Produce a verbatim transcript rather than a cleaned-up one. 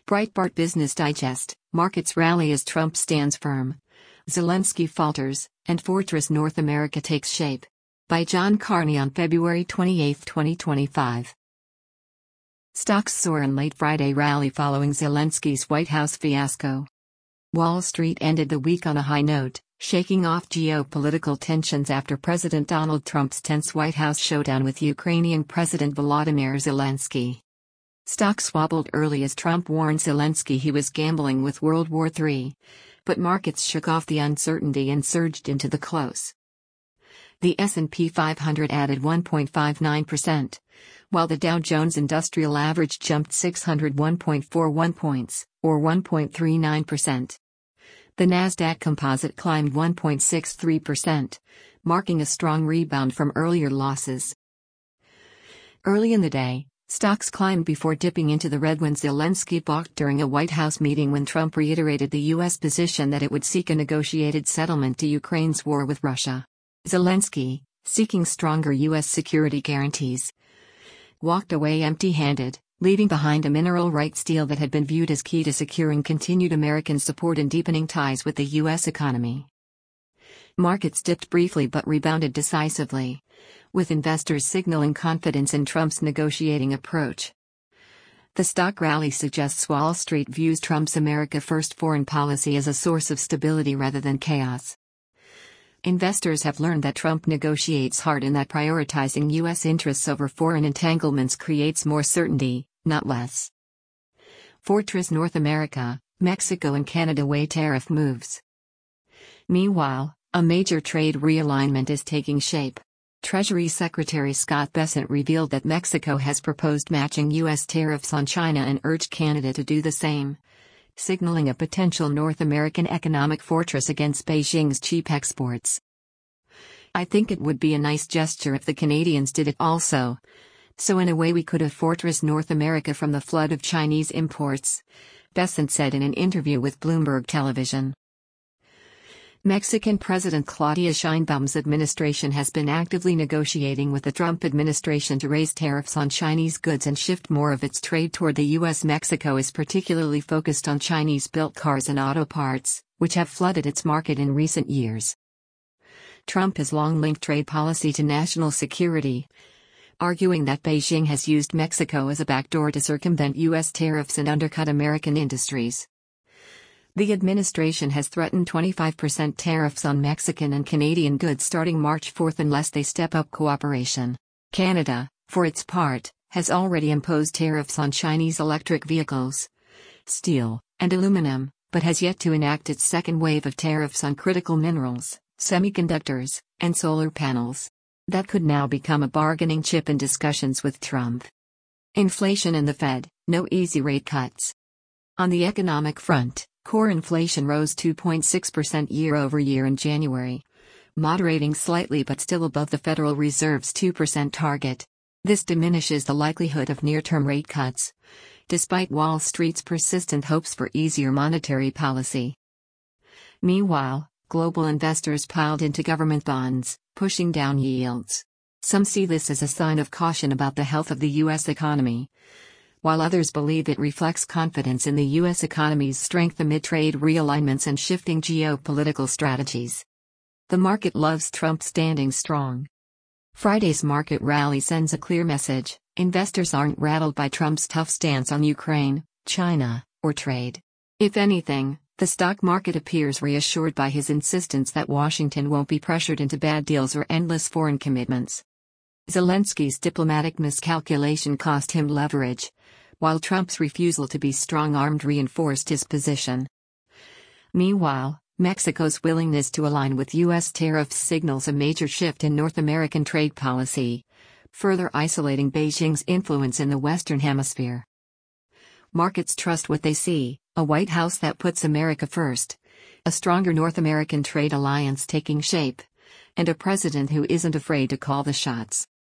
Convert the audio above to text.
Breitbart Business Digest, markets rally as Trump stands firm. Zelensky falters, and Fortress North America takes shape. By John Carney on February twenty-eighth, twenty twenty-five. Stocks soar in late Friday rally following Zelensky's White House fiasco. Wall Street ended the week on a high note, shaking off geopolitical tensions after President Donald Trump's tense White House showdown with Ukrainian President Volodymyr Zelensky. Stocks wobbled early as Trump warned Zelensky he was gambling with World War Three, but markets shook off the uncertainty and surged into the close. The S and P five hundred added one point five nine percent, while the Dow Jones Industrial Average jumped six hundred one point four one points, or one point three nine percent. The Nasdaq Composite climbed one point six three percent, marking a strong rebound from earlier losses. Early in the day, stocks climbed before dipping into the red when Zelensky balked during a White House meeting when Trump reiterated the U S position that it would seek a negotiated settlement to Ukraine's war with Russia. Zelensky, seeking stronger U S security guarantees, walked away empty-handed, leaving behind a mineral rights deal that had been viewed as key to securing continued American support and deepening ties with the U S economy. Markets dipped briefly but rebounded decisively, with investors signaling confidence in Trump's negotiating approach. The stock rally suggests Wall Street views Trump's America First foreign policy as a source of stability rather than chaos. Investors have learned that Trump negotiates hard and that prioritizing U S interests over foreign entanglements creates more certainty, not less. Fortress North America, Mexico and Canada weigh tariff moves. Meanwhile, a major trade realignment is taking shape. Treasury Secretary Scott Bessent revealed that Mexico has proposed matching U S tariffs on China and urged Canada to do the same, signaling a potential North American economic fortress against Beijing's cheap exports. "I think it would be a nice gesture if the Canadians did it also. So in a way we could have Fortress North America from the flood of Chinese imports," Bessent said in an interview with Bloomberg Television. Mexican President Claudia Sheinbaum's administration has been actively negotiating with the Trump administration to raise tariffs on Chinese goods and shift more of its trade toward the U S. Mexico is particularly focused on Chinese-built cars and auto parts, which have flooded its market in recent years. Trump has long linked trade policy to national security, arguing that Beijing has used Mexico as a backdoor to circumvent U S tariffs and undercut American industries. The administration has threatened twenty-five percent tariffs on Mexican and Canadian goods starting March fourth unless they step up cooperation. Canada, for its part, has already imposed tariffs on Chinese electric vehicles, steel, and aluminum, but has yet to enact its second wave of tariffs on critical minerals, semiconductors, and solar panels. That could now become a bargaining chip in discussions with Trump. Inflation and the Fed, no easy rate cuts. On the economic front, core inflation rose two point six percent year-over-year in January, moderating slightly but still above the Federal Reserve's two percent target. This diminishes the likelihood of near-term rate cuts, despite Wall Street's persistent hopes for easier monetary policy. Meanwhile, global investors piled into government bonds, pushing down yields. Some see this as a sign of caution about the health of the U S economy, while others believe it reflects confidence in the U S economy's strength amid trade realignments and shifting geopolitical strategies. The market loves Trump standing strong. Friday's market rally sends a clear message: investors aren't rattled by Trump's tough stance on Ukraine, China, or trade. If anything, the stock market appears reassured by his insistence that Washington won't be pressured into bad deals or endless foreign commitments. Zelensky's diplomatic miscalculation cost him leverage, while Trump's refusal to be strong-armed reinforced his position. Meanwhile, Mexico's willingness to align with U S tariffs signals a major shift in North American trade policy, further isolating Beijing's influence in the Western Hemisphere. Markets trust what they see: a White House that puts America first, a stronger North American trade alliance taking shape, and a president who isn't afraid to call the shots.